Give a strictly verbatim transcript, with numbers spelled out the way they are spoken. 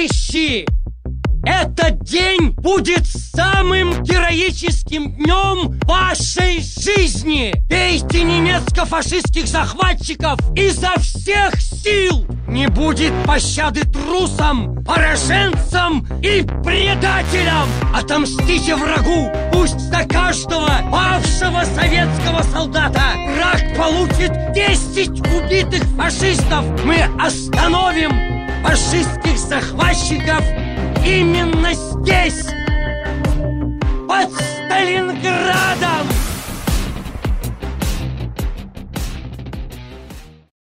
Товарищи! Этот день будет самым героическим днем вашей жизни! Бейте немецко-фашистских захватчиков изо всех сил! Не будет пощады трусам, пораженцам и предателям! Отомстите врагу! Пусть за каждого павшего советского солдата враг получит десять убитых фашистов! Мы остановим фашистских захватчиков именно здесь, под Сталинградом!